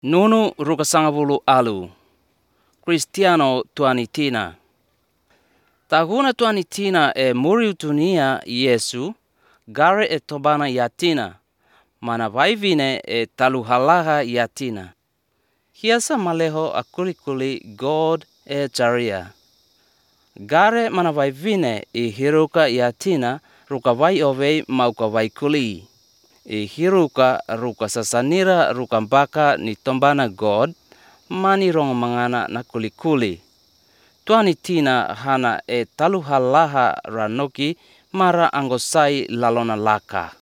Nunu rukasangabulu alu. Kristiano tuanitina. Tahuna tuanitina muri utunia Yesu, gare tobana yatina, mana vaivine taluhalaha yatina. Hiasa maleho akulikuli God jaria. Gare mana vaivine hiruka yatina ruka vai ovei mauka vai kuli. Hiruka ruka sasanira ruka baka ni tombana God, mani rong mangana na kulikuli. Tuanitina hana taluhalaha ranoki mara angosai lalona laka.